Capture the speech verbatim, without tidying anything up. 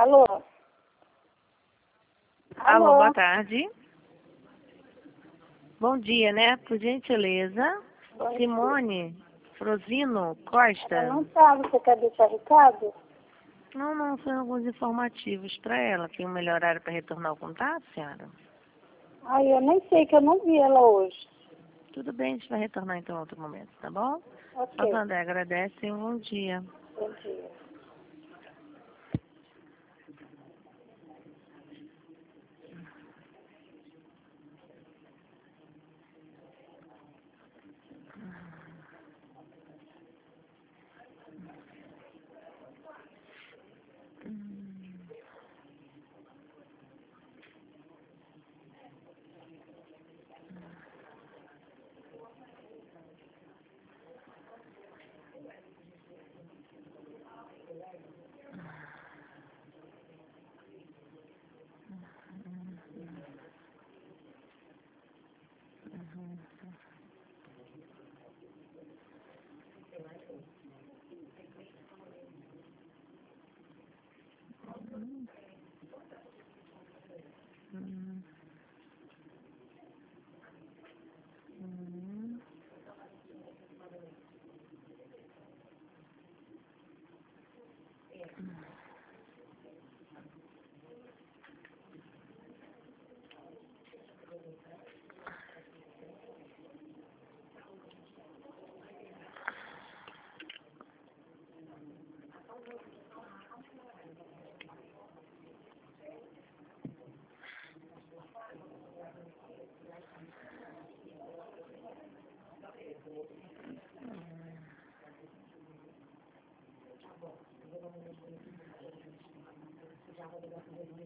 Alô? Alô, Alô? boa tarde. Bom dia, né? Por gentileza, Bom dia. Simone Frosino Ela Costa. não tá, você quer deixar recado? Não, não, são alguns informativos para ela. Tem um melhor horário para retornar o contato, senhora? Ai, eu nem sei que eu não vi ela hoje. Tudo bem, a gente vai retornar então em outro momento, tá bom? Ok, A André agradece e um bom dia. bom dia.